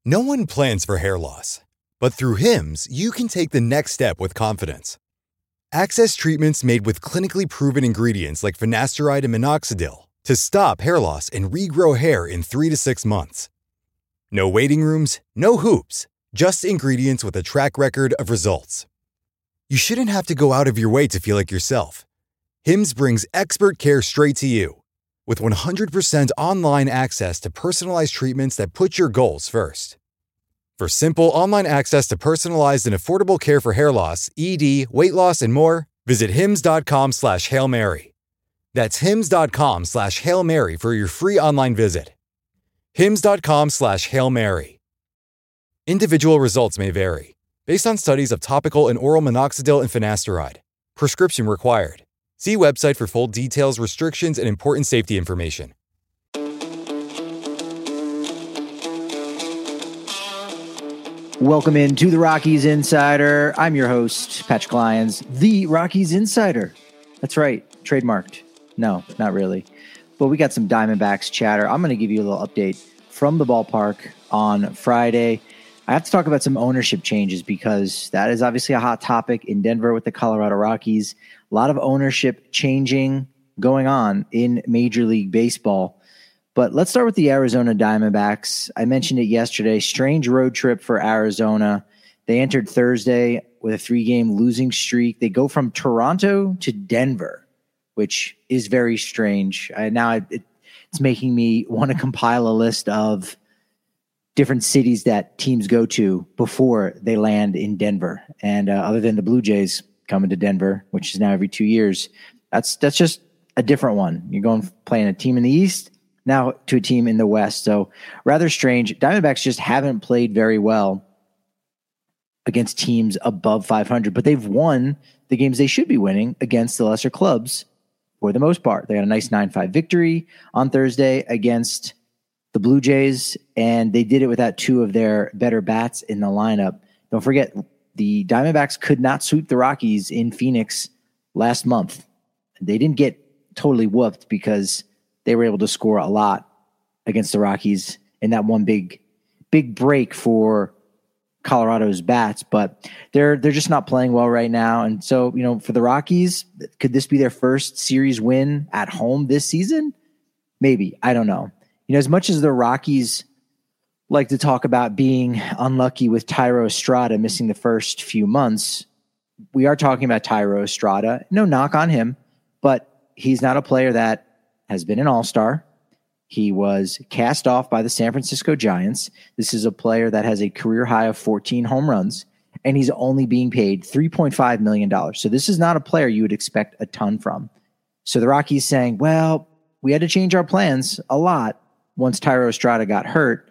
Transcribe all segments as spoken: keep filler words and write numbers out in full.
No one plans for hair loss, but through Hims, you can take the next step with confidence. Access treatments made with clinically proven ingredients like finasteride and minoxidil to stop hair loss and regrow hair in three to six months. No waiting rooms, no hoops, just ingredients with a track record of results. You shouldn't have to go out of your way to feel like yourself. Hims brings expert care straight to you. With one hundred percent online access to personalized treatments that put your goals first. For simple online access to personalized and affordable care for hair loss, E D, weight loss, and more, visit hims.com slash Hail Mary. That's hims.com slash Hail Mary for your free online visit. hims.com slash Hail Mary. Individual results may vary, based on studies of topical and oral minoxidil and finasteride. Prescription required. See website for full details, restrictions, and important safety information. Welcome into the Rockies Insider. I'm your host, Patrick Lyons, the Rockies Insider. That's right, trademarked. No, not really. But we got some Diamondbacks chatter. I'm going to give you a little update from the ballpark on Friday. I have to talk about some ownership changes because that is obviously a hot topic in Denver with the Colorado Rockies. A lot of ownership changing going on in Major League Baseball. But let's start with the Arizona Diamondbacks. I mentioned it yesterday. Strange road trip for Arizona. They entered Thursday with a three-game losing streak. They go from Toronto to Denver, which is very strange. I, now it, it's making me want to compile a list of different cities that teams go to before they land in Denver. And uh, other than the Blue Jays coming to Denver, which is now every two years, that's that's just a different one. You're going playing a team in the East, now to a team in the West. So rather strange. Diamondbacks just haven't played very well against teams above five hundred, but they've won the games they should be winning against the lesser clubs for the most part. They had a nice nine five victory on Thursday against the Blue Jays, and they did it without two of their better bats in the lineup. Don't forget, the Diamondbacks could not sweep the Rockies in Phoenix last month. They didn't get totally whooped because they were able to score a lot against the Rockies in that one big, big break for Colorado's bats, but they're they're just not playing well right now. And so, you know, for the Rockies, could this be their first series win at home this season? Maybe. I don't know. You know, as much as the Rockies like to talk about being unlucky with Thairo Estrada missing the first few months, we are talking about Thairo Estrada. No knock on him, but he's not a player that has been an all-star. He was cast off by the San Francisco Giants. This is a player that has a career high of fourteen home runs, and he's only being paid three point five million dollars. So this is not a player you would expect a ton from. So the Rockies saying, well, we had to change our plans a lot once Thairo Estrada got hurt.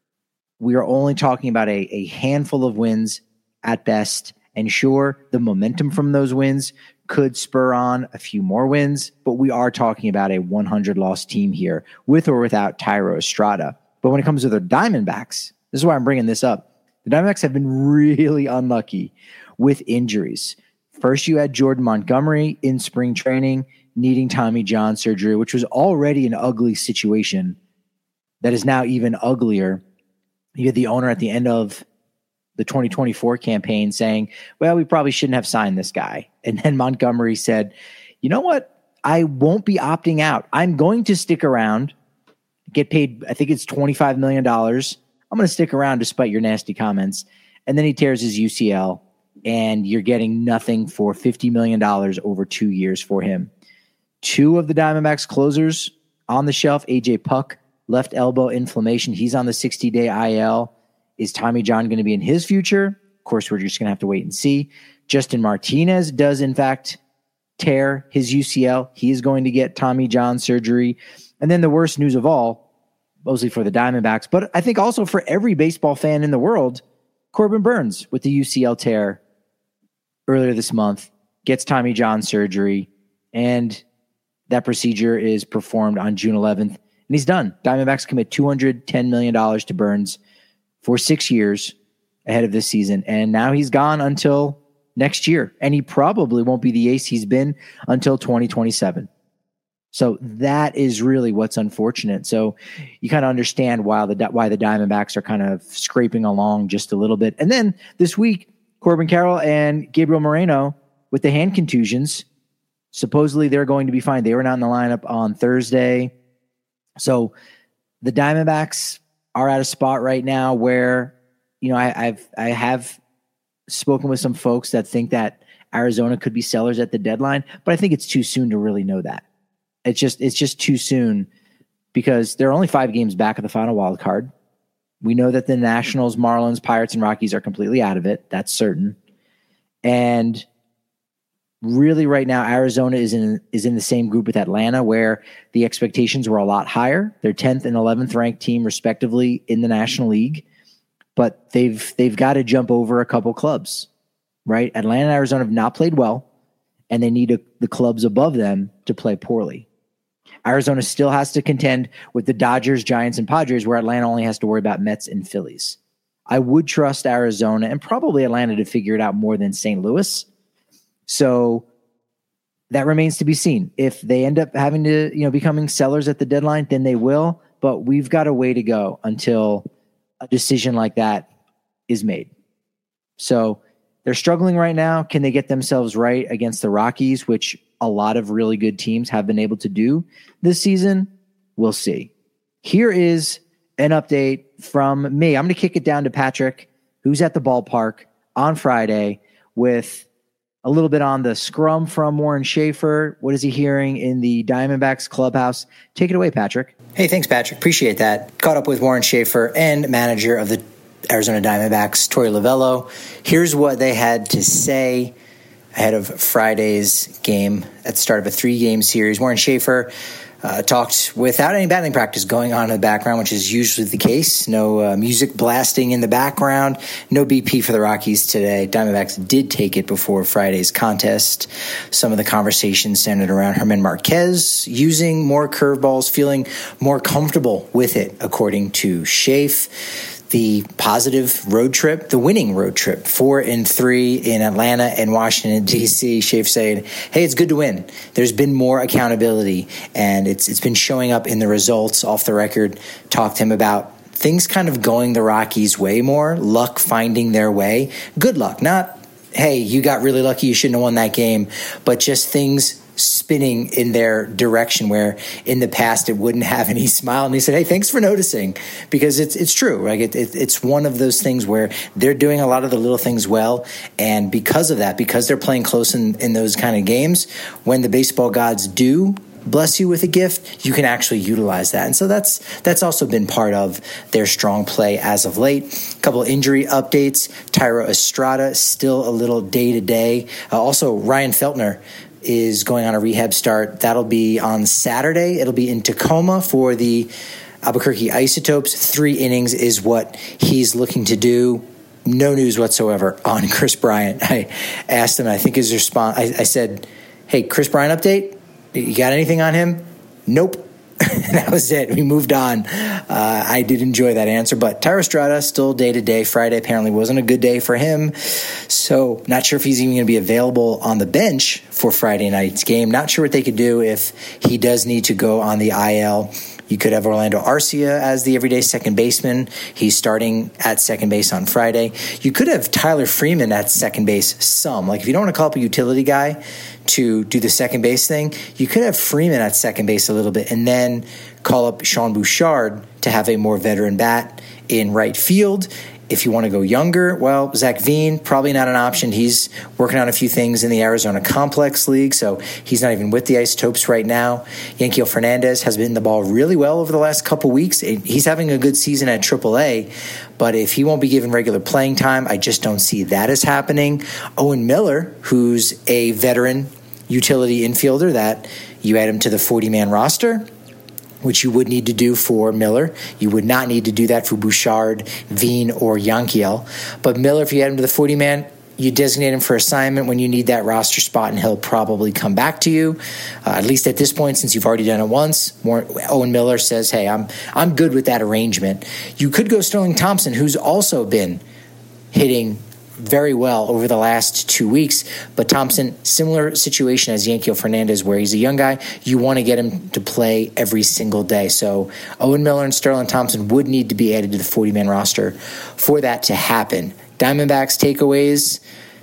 We are only talking about a, a handful of wins at best. And sure, the momentum from those wins could spur on a few more wins, but we are talking about a one hundred loss team here with or without Thairo Estrada. But when it comes to the Diamondbacks, this is why I'm bringing this up. The Diamondbacks have been really unlucky with injuries. First, you had Jordan Montgomery in spring training needing Tommy John surgery, which was already an ugly situation that is now even uglier. You had the owner at the end of the twenty twenty-four campaign saying, well, we probably shouldn't have signed this guy. And then Montgomery said, you know what? I won't be opting out. I'm going to stick around, get paid, I think it's twenty-five million dollars. I'm going to stick around despite your nasty comments. And then he tears his U C L, and you're getting nothing for fifty million dollars over two years for him. Two of the Diamondbacks closers on the shelf, A J Puck, left elbow inflammation. He's on the sixty-day I L. Is Tommy John going to be in his future? Of course, we're just going to have to wait and see. Justin Martinez does, in fact, tear his U C L. He is going to get Tommy John surgery. And then the worst news of all, mostly for the Diamondbacks, but I think also for every baseball fan in the world, Corbin Burns with the U C L tear earlier this month gets Tommy John surgery, and that procedure is performed on June eleventh, and he's done. Diamondbacks commit two hundred ten million dollars to Burns for six years ahead of this season. And now he's gone until next year. And he probably won't be the ace he's been until twenty twenty-seven. So that is really what's unfortunate. So you kind of understand why the why the Diamondbacks are kind of scraping along just a little bit. And then this week, Corbin Carroll and Gabriel Moreno with the hand contusions, supposedly they're going to be fine. They were not in the lineup on Thursday. So the Diamondbacks are at a spot right now where, you know, I, I've I have spoken with some folks that think that Arizona could be sellers at the deadline, but I think it's too soon to really know that. It's just it's just too soon because they're only five games back of the final wild card. We know that the Nationals, Marlins, Pirates, and Rockies are completely out of it. That's certain. And really right now, Arizona is in is in the same group with Atlanta, where the expectations were a lot higher. They're tenth and eleventh ranked team, respectively, in the National League. But they've they've got to jump over a couple clubs, right? Atlanta and Arizona have not played well, and they need a, the clubs above them to play poorly. Arizona still has to contend with the Dodgers, Giants, and Padres, where Atlanta only has to worry about Mets and Phillies. I would trust Arizona and probably Atlanta to figure it out more than Saint Louis. So that remains to be seen. If they end up having to, you know, becoming sellers at the deadline, then they will. But we've got a way to go until a decision like that is made. So they're struggling right now. Can they get themselves right against the Rockies, which a lot of really good teams have been able to do this season? We'll see. Here is an update from me. I'm going to kick it down to Patrick, who's at the ballpark on Friday with a little bit on the scrum from Warren Schaefer. What is he hearing in the Diamondbacks clubhouse? Take it away, Patrick. Hey, thanks, Patrick. Appreciate that. Caught up with Warren Schaefer and manager of the Arizona Diamondbacks, Torey Lovullo. Here's what they had to say ahead of Friday's game at the start of a three-game series. Warren Schaefer uh, talked without any batting practice going on in the background, which is usually the case. No uh, music blasting in the background. No B P for the Rockies today. Diamondbacks did take it before Friday's contest. Some of the conversation centered around Herman Marquez using more curveballs, feeling more comfortable with it, according to Schaefer. The positive road trip, the winning road trip, four and three in Atlanta and Washington, D C. Schaefer saying, hey, it's good to win. There's been more accountability, and it's it's been showing up in the results. Off the record, talked to him about things kind of going the Rockies' way more, luck finding their way. Good luck, not, hey, you got really lucky, you shouldn't have won that game, but just things spinning in their direction where in the past it wouldn't have any smile. And he said, hey, thanks for noticing, because it's it's true. Right? It, it, it's one of those things where they're doing a lot of the little things well. And because of that, because they're playing close in, in those kind of games, when the baseball gods do bless you with a gift, you can actually utilize that. And so that's that's also been part of their strong play as of late. A couple of injury updates. Thairo Estrada still a little day-to-day. Uh, also, Ryan Feltner is going on a rehab start. That'll be on Saturday. It'll be in Tacoma for the Albuquerque Isotopes. Three innings is what he's looking to do. No news whatsoever on Chris Bryant. I asked him, I think his response, I, I said, hey, Chris Bryant update? You got anything on him? Nope. That was it. We moved on. Uh, I did enjoy that answer, but Thairo Estrada still day to day. Friday apparently wasn't a good day for him, so not sure if he's even going to be available on the bench for Friday night's game. Not sure what they could do if he does need to go on the I L. You could have Orlando Arcia as the everyday second baseman. He's starting at second base on Friday. You could have Tyler Freeman at second base some. Like if you don't want to call up a utility guy to do the second base thing, you could have Freeman at second base a little bit and then call up Sean Bouchard to have a more veteran bat in right field. If you want to go younger, well, Zach Veen, probably not an option. He's working on a few things in the Arizona Complex League, so he's not even with the Isotopes right now. Yanquiel Fernandez has been the ball really well over the last couple weeks. He's having a good season at triple A, but if he won't be given regular playing time, I just don't see that as happening. Owen Miller, who's a veteran utility infielder that you add him to the forty-man roster, which you would need to do for Miller. You would not need to do that for Bouchard, Veen, or Yanquiel. But Miller, if you add him to the forty-man, you designate him for assignment when you need that roster spot, and he'll probably come back to you, uh, at least at this point, since you've already done it once. More, Owen Miller says, hey, I'm I'm good with that arrangement. You could go Sterling Thompson, who's also been hitting very well over the last two weeks. But Thompson, similar situation as Yankiel Fernandez, where he's a young guy. You want to get him to play every single day. So Owen Miller and Sterling Thompson would need to be added to the forty-man roster for that to happen. Diamondbacks takeaways,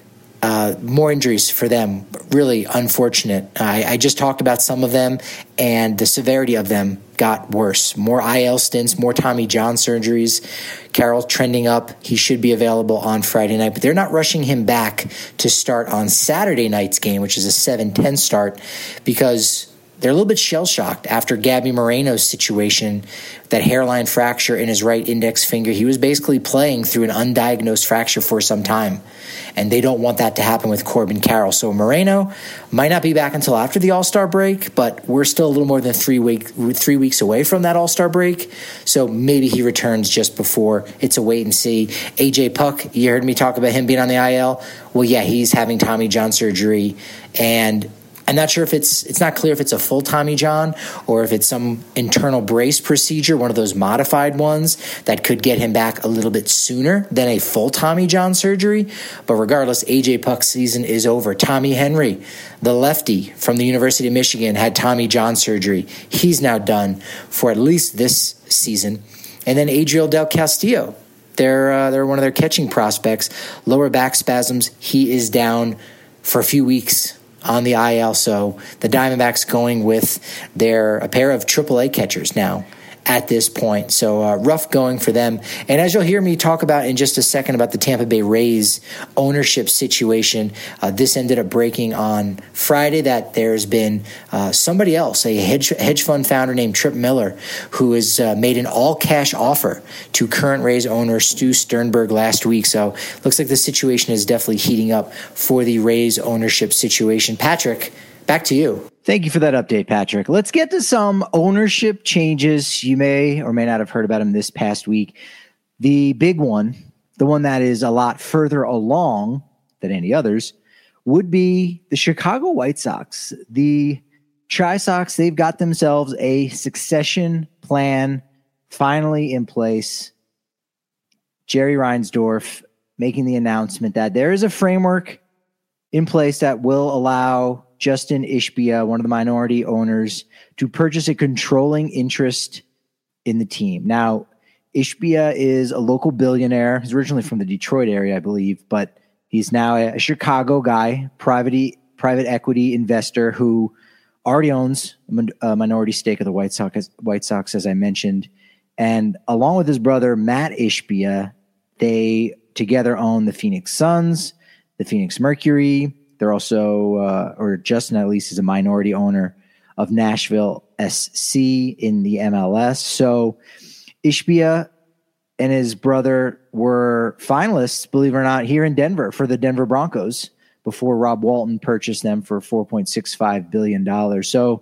uh, more injuries for them. Really unfortunate. I, I just talked about some of them, and the severity of them got worse. More I L stints, more Tommy John surgeries. Carroll trending up. He should be available on Friday night, but they're not rushing him back to start on Saturday night's game, which is a seven ten start, because they're a little bit shell-shocked after Gabby Moreno's situation, that hairline fracture in his right index finger. He was basically playing through an undiagnosed fracture for some time, and they don't want that to happen with Corbin Carroll. So Moreno might not be back until after the All-Star break, but we're still a little more than three week three weeks away from that All-Star break, so maybe he returns just before. It's a wait and see. A J Puck, you heard me talk about him being on the I L. Well, yeah, he's having Tommy John surgery, and I'm not sure if it's it's not clear if it's a full Tommy John or if it's some internal brace procedure, one of those modified ones that could get him back a little bit sooner than a full Tommy John surgery. But regardless, A J Puck's season is over. Tommy Henry, the lefty from the University of Michigan, had Tommy John surgery. He's now done for at least this season. And then Adriel Del Castillo, they're, uh, they're one of their catching prospects. Lower back spasms. He is down for a few weeks on the I L. So the Diamondbacks going with their a pair of triple A catchers now at this point. So uh, rough going for them. And as you'll hear me talk about in just a second about the Tampa Bay Rays ownership situation, uh, this ended up breaking on Friday that there's been uh, somebody else, a hedge, hedge fund founder named Tripp Miller, who has uh, made an all-cash offer to current Rays owner Stu Sternberg last week. So looks like the situation is definitely heating up for the Rays ownership situation. Patrick, back to you. Thank you for that update, Patrick. Let's get to some ownership changes. You may or may not have heard about them this past week. The big one, the one that is a lot further along than any others, would be the Chicago White Sox. The Chi-Sox, they've got themselves a succession plan finally in place. Jerry Reinsdorf making the announcement that there is a framework in place that will allow Justin Ishbia, one of the minority owners, to purchase a controlling interest in the team. Now, Ishbia is a local billionaire. He's originally from the Detroit area, I believe, but he's now a, a Chicago guy, private, private equity investor who already owns a minority stake of the White Sox, White Sox, as I mentioned. And along with his brother, Matt Ishbia, they together own the Phoenix Suns, the Phoenix Mercury. They're also, uh, or Justin at least, is a minority owner of Nashville S C in the M L S. So Ishbia and his brother were finalists, believe it or not, here in Denver for the Denver Broncos before Rob Walton purchased them for four point six five billion dollars. So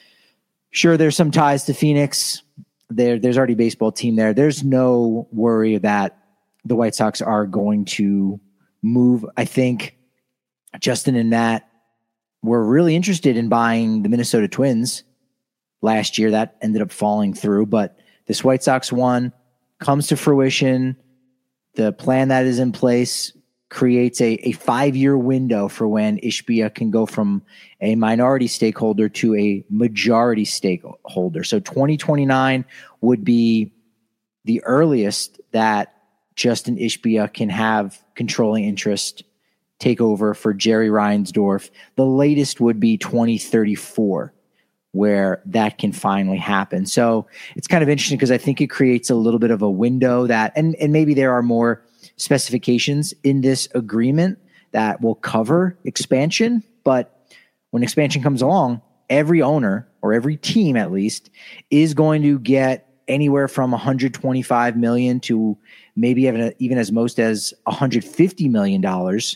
sure, there's some ties to Phoenix. There, there's already a baseball team there. There's no worry that the White Sox are going to move. I think Justin and Matt were really interested in buying the Minnesota Twins last year. That ended up falling through, but this White Sox one comes to fruition. The plan that is in place creates a, a five-year window for when Ishbia can go from a minority stakeholder to a majority stakeholder. So twenty twenty-nine would be the earliest that Justin Ishbia can have controlling interest take over for Jerry Reinsdorf. The latest would be twenty thirty-four, where that can finally happen. So it's kind of interesting because I think it creates a little bit of a window that, and, and maybe there are more specifications in this agreement that will cover expansion. But when expansion comes along, every owner, or every team at least, is going to get anywhere from one hundred twenty-five million dollars to maybe even, even as most as one hundred fifty million dollars.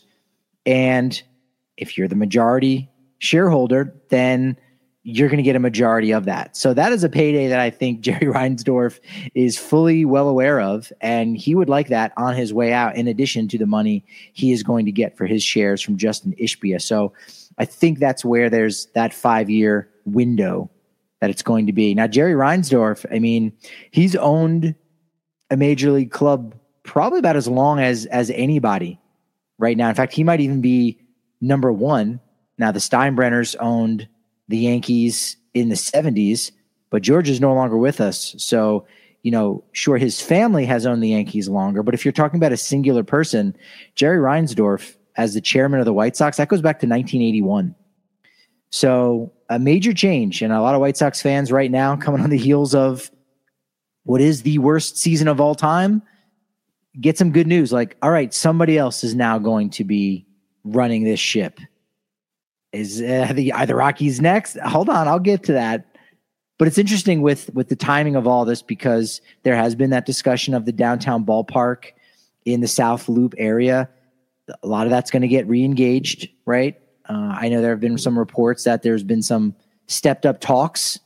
And if you're the majority shareholder, then you're going to get a majority of that. So that is a payday that I think Jerry Reinsdorf is fully well aware of, and he would like that on his way out, in addition to the money he is going to get for his shares from Justin Ishbia. So I think that's where there's that five-year window that it's going to be. Now, Jerry Reinsdorf, I mean, he's owned a major league club probably about as long as as anybody right now. In fact, he might even be number one. Now, the Steinbrenners owned the Yankees in the seventies, but George is no longer with us. So, you know, sure, his family has owned the Yankees longer, but if you're talking about a singular person, Jerry Reinsdorf as the chairman of the White Sox, that goes back to nineteen eighty-one. So a major change, and a lot of White Sox fans right now coming on the heels of what is the worst season of all time, get some good news. Like, all right, somebody else is now going to be running this ship. Is uh, the are the Rockies next? Hold on, I'll get to that. But it's interesting with with the timing of all this, because there has been that discussion of the downtown ballpark in the South Loop area. A lot of that's going to get re-engaged, right? Uh, I know there have been some reports that there's been some stepped up talks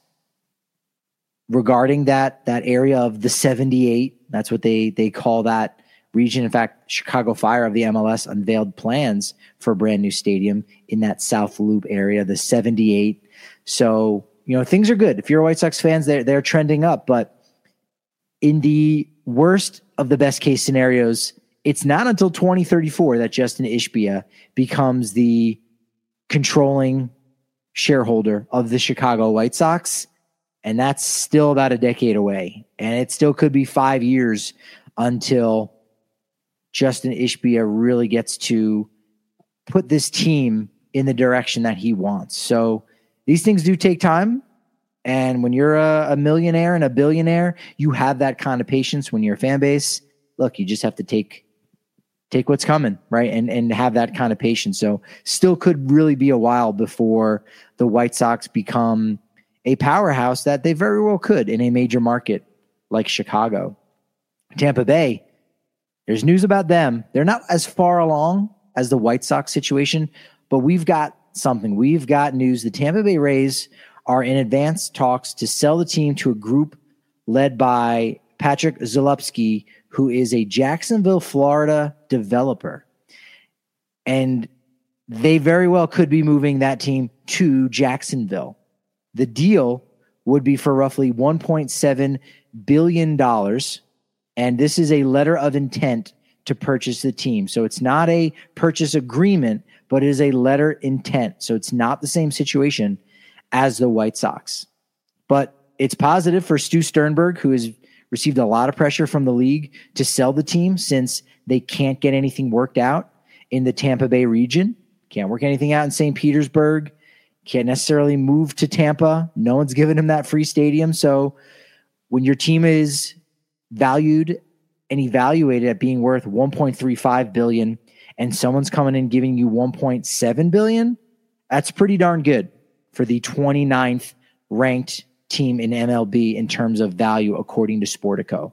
regarding that that area of the seventy-eight. That's what they they call that region. In fact, Chicago Fire of the M L S unveiled plans for a brand new stadium in that South Loop area, the seventy-eight. So, you know, things are good. If you're a White Sox fans, they're, they're trending up. But in the worst of the best case scenarios, it's not until twenty thirty-four that Justin Ishbia becomes the controlling shareholder of the Chicago White Sox. And that's still about a decade away. And it still could be five years until Justin Ishbia really gets to put this team in the direction that he wants. So these things do take time. And when you're a, a millionaire and a billionaire, you have that kind of patience. When you're a fan base, look, you just have to take take what's coming, right? And and have that kind of patience. So still could really be a while before the White Sox become a powerhouse that they very well could in a major market like Chicago. Tampa Bay, there's news about them. They're not as far along as the White Sox situation, but we've got something. We've got news. The Tampa Bay Rays are in advanced talks to sell the team to a group led by Patrick Zalupski, who is a Jacksonville, Florida developer. And they very well could be moving that team to Jacksonville. The deal would be for roughly one point seven billion dollars, and this is a letter of intent to purchase the team. So it's not a purchase agreement, but it is a letter intent. So it's not the same situation as the White Sox. But it's positive for Stu Sternberg, who has received a lot of pressure from the league to sell the team since they can't get anything worked out in the Tampa Bay region. Can't work anything out in Saint Petersburg. Can't necessarily move to Tampa. No one's given him that free stadium. So when your team is valued and evaluated at being worth one point three five billion dollars and someone's coming in giving you one point seven billion dollars, that's pretty darn good for the twenty-ninth ranked team in M L B in terms of value, according to Sportico.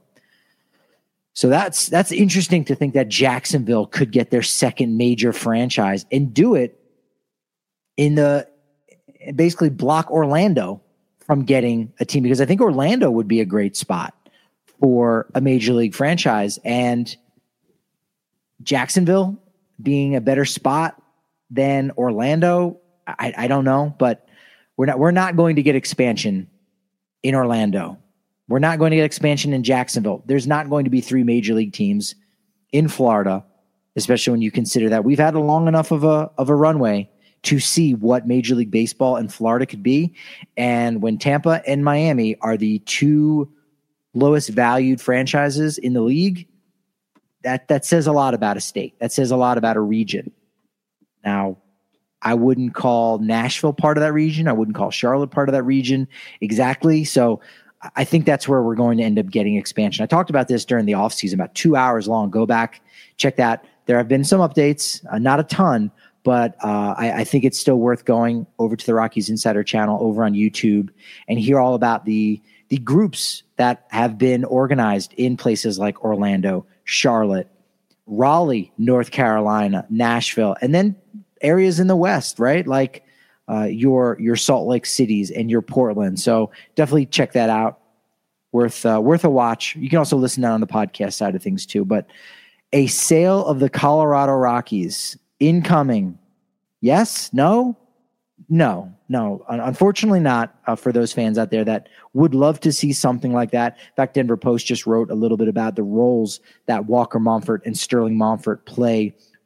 So that's that's interesting to think that Jacksonville could get their second major franchise and do it in the basically block Orlando from getting a team, because I think Orlando would be a great spot for a major league franchise, and Jacksonville being a better spot than Orlando, I, I don't know, but we're not we're not going to get expansion in Orlando. We're not going to get expansion in Jacksonville. There's not going to be three major league teams in Florida, especially when you consider that we've had a long enough of a of a runway to see what Major League Baseball in Florida could be. And when Tampa and Miami are the two lowest valued franchises in the league, that that says a lot about a state. That says a lot about a region. Now, I wouldn't call Nashville part of that region. I wouldn't call Charlotte part of that region exactly. So I think that's where we're going to end up getting expansion. I talked about this during the offseason, about two hours long. Go back, check that. There have been some updates, uh, not a ton, but uh, I, I think it's still worth going over to the Rockies Insider channel over on YouTube and hear all about the the groups that have been organized in places like Orlando, Charlotte, Raleigh, North Carolina, Nashville, and then areas in the West, right? Like uh, your your Salt Lake Cities and your Portland. So definitely check that out. Worth uh, worth a watch. You can also listen to that on the podcast side of things too. But a sale of the Colorado Rockies incoming. Yes? No? No. No. Unfortunately not uh, for those fans out there that would love to see something like that. In fact, Denver Post just wrote a little bit about the roles that Walker Monfort and Sterling Monfort play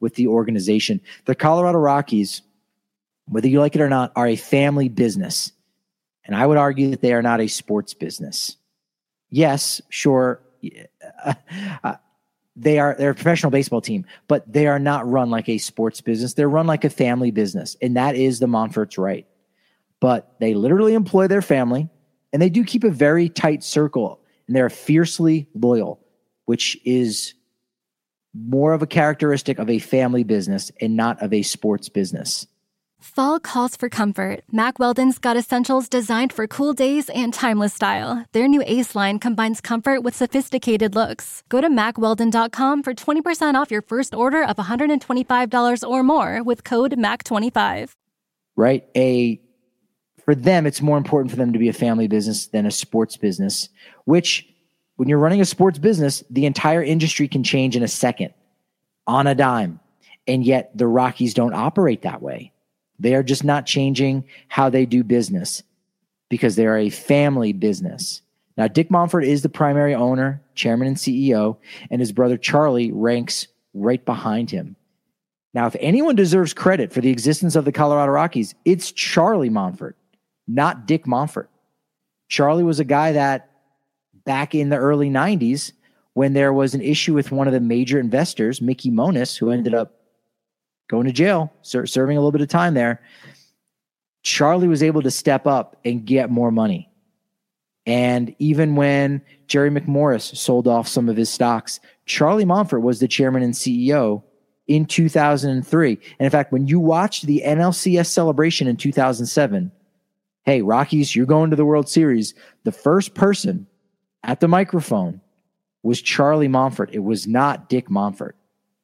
with the organization. The Colorado Rockies, whether you like it or not, are a family business. And I would argue that they are not a sports business. Yes, sure. Uh, uh, they are they're a professional baseball team, but they are not run like a sports business. They're run like a family business, and that is the Monfort's right. But they literally employ their family, and they do keep a very tight circle, and they're fiercely loyal, which is more of a characteristic of a family business and not of a sports business. Fall calls for comfort. Mack Weldon's got essentials designed for cool days and timeless style. Their new Ace line combines comfort with sophisticated looks. Go to mack weldon dot com for twenty percent off your first order of one hundred twenty-five dollars or more with code mack twenty-five. Right? A For them, it's more important for them to be a family business than a sports business, which when you're running a sports business, the entire industry can change in a second on a dime. And yet the Rockies don't operate that way. They are just not changing how they do business because they're a family business. Now, Dick Monfort is the primary owner, chairman, and C E O, and his brother Charlie ranks right behind him. Now, if anyone deserves credit for the existence of the Colorado Rockies, it's Charlie Monfort, not Dick Monfort. Charlie was a guy that back in the early nineties, when there was an issue with one of the major investors, Mickey Moniz, who ended up going to jail, ser- serving a little bit of time there, Charlie was able to step up and get more money. And even when Jerry McMorris sold off some of his stocks, Charlie Monfort was the chairman and C E O in two thousand three. And in fact, when you watched the N L C S celebration in two thousand seven, hey, Rockies, you're going to the World Series. The first person at the microphone was Charlie Monfort. It was not Dick Monfort.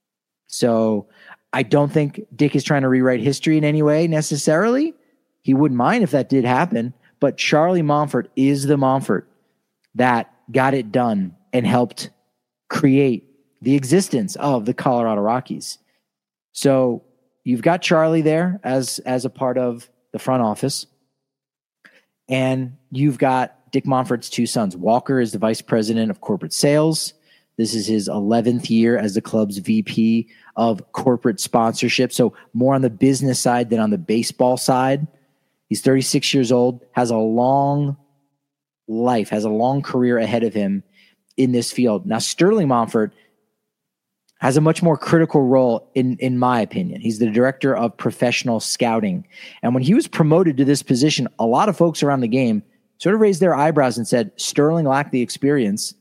So I don't think Dick is trying to rewrite history in any way necessarily. He wouldn't mind if that did happen. But Charlie Monfort is the Monfort that got it done and helped create the existence of the Colorado Rockies. So you've got Charlie there as, as a part of the front office. And you've got Dick Monfort's two sons. Walker is the vice president of corporate sales. This is his eleventh year as the club's V P of corporate sponsorship. So more on the business side than on the baseball side. He's thirty-six years old, has a long life, has a long career ahead of him in this field. Now, Sterling Monfort has a much more critical role in, in my opinion. He's the director of professional scouting. And when he was promoted to this position, a lot of folks around the game sort of raised their eyebrows and said, Sterling lacked the experience.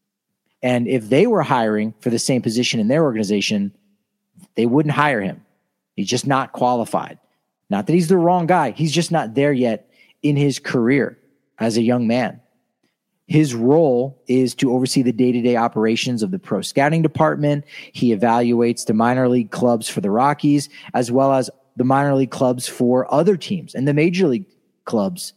And if they were hiring for the same position in their organization, they wouldn't hire him. He's just not qualified. Not that he's the wrong guy. He's just not there yet in his career as a young man. His role is to oversee the day-to-day operations of the pro scouting department. He evaluates the minor league clubs for the Rockies, as well as the minor league clubs for other teams and the major league clubs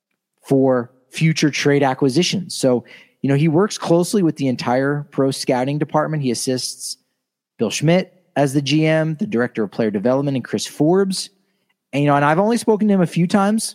for future trade acquisitions. So, you know, he works closely with the entire pro scouting department. He assists Bill Schmidt as the G M, the director of player development, and Chris Forbes. And, you know, and I've only spoken to him a few times,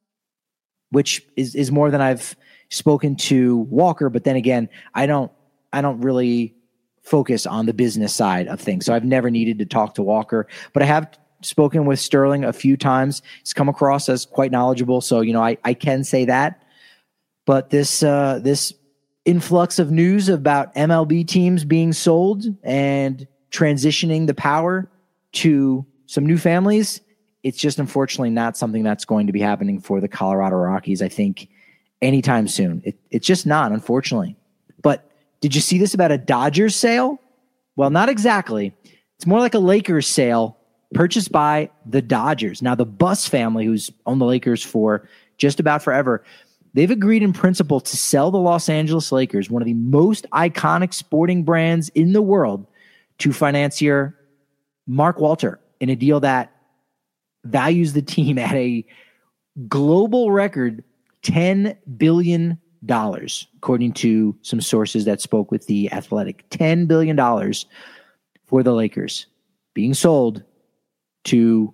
which is, is more than I've spoken to Walker. But then again, I don't, I don't really focus on the business side of things. So I've never needed to talk to Walker, but I have spoken with Sterling a few times. He's come across as quite knowledgeable. So, you know, I, I can say that, but this, uh, this influx of news about M L B teams being sold and transitioning the power to some new families, it's just unfortunately not something that's going to be happening for the Colorado Rockies, I think, anytime soon. It, it's just not, unfortunately. But did you see this about a Dodgers sale? Well, not exactly. It's more like a Lakers sale purchased by the Dodgers. Now, the Buss family, who's owned the Lakers for just about forever, they've agreed in principle to sell the Los Angeles Lakers, one of the most iconic sporting brands in the world, to financier Mark Walter in a deal that values the team at a global record ten billion dollars, according to some sources that spoke with The Athletic. ten billion dollars for the Lakers being sold to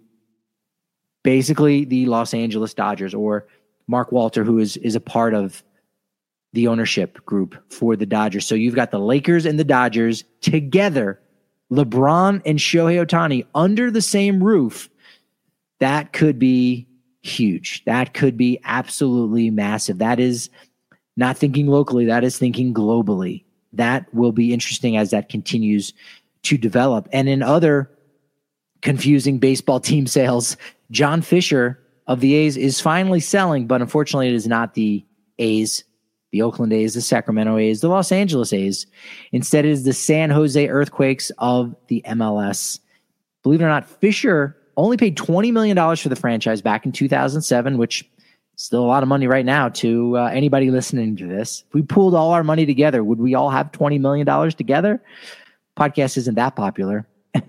basically the Los Angeles Dodgers, or Mark Walter, who is, is a part of the ownership group for the Dodgers. So you've got the Lakers and the Dodgers together LeBron and Shohei Ohtani under the same roof, that could be huge. That could be absolutely massive. That is not thinking locally. That is thinking globally. That will be interesting as that continues to develop. And in other confusing baseball team sales, John Fisher of the A's is finally selling, but unfortunately it is not the A's, the Oakland A's, the Sacramento A's, the Los Angeles A's. Instead, it is the San Jose Earthquakes of the M L S. Believe it or not, Fisher only paid twenty million dollars for the franchise back in two thousand seven, which is still a lot of money right now to uh, anybody listening to this. If we pooled all our money together, would we all have twenty million dollars together? Podcast isn't that popular.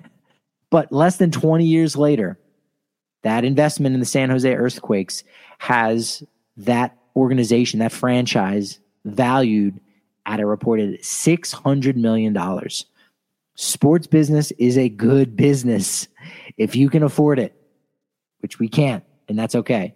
But less than twenty years later, that investment in the San Jose Earthquakes has that organization, that franchise, valued at a reported six hundred million dollars. Sports business is a good business if you can afford it, which we can't, and that's okay.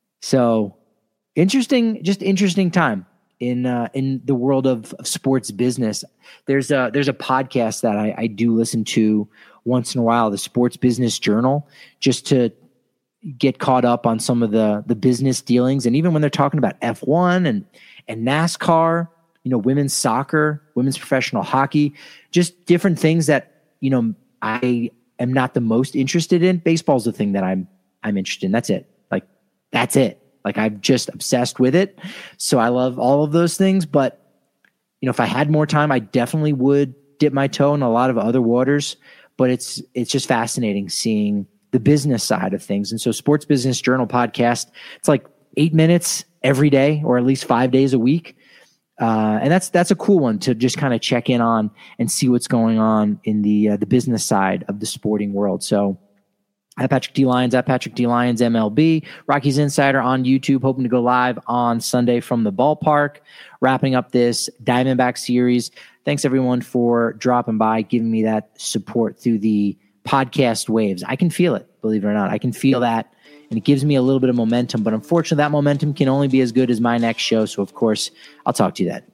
So interesting, just interesting time in uh, in the world of, of sports business. There's a, there's a podcast that I, I do listen to once in a while, the Sports Business Journal, just to get caught up on some of the the business dealings. And even when they're talking about F one and and NASCAR, you know, women's soccer, women's professional hockey, just different things that, you know, I am not the most interested in. Baseball's the thing that I'm I'm interested in. That's it. Like, that's it. Like, I'm just obsessed with it. So I love all of those things. But, you know, if I had more time, I definitely would dip my toe in a lot of other waters. But it's it's just fascinating seeing the business side of things. And so Sports Business Journal podcast, it's like eight minutes every day, or at least five days a week. Uh, and that's that's a cool one to just kind of check in on and see what's going on in the uh, the business side of the sporting world. So at Patrick D. Lyons, at Patrick D. Lyons M L B, Rockies Insider on YouTube, hoping to go live on Sunday from the ballpark, wrapping up this Diamondback series. Thanks, everyone, for dropping by, giving me that support through the podcast waves. I can feel it, believe it or not. I can feel that, and it gives me a little bit of momentum. But unfortunately, that momentum can only be as good as my next show. So, of course, I'll talk to you then.